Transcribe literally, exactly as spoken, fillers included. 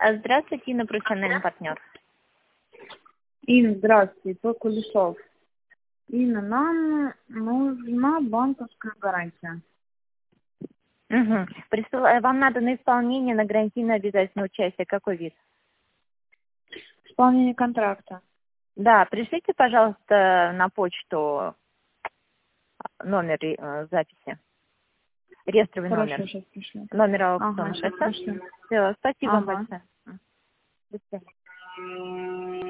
А, Здравствуйте, Инна, профессиональный партнер. Инна, здравствуйте, это Кулешов. Инна, нам нужна банковская гарантия. Угу. Присыл- Вам надо на исполнение, на гарантийное обязательное участие. Какой вид? Исполнение контракта. Да, пришлите, пожалуйста, на почту номер э, записи. Реестровый Хорошо, номер. сейчас пришлю. Номер Ага, аукциона. сейчас пришлю. Все, спасибо вам Ага. большое. До свидания.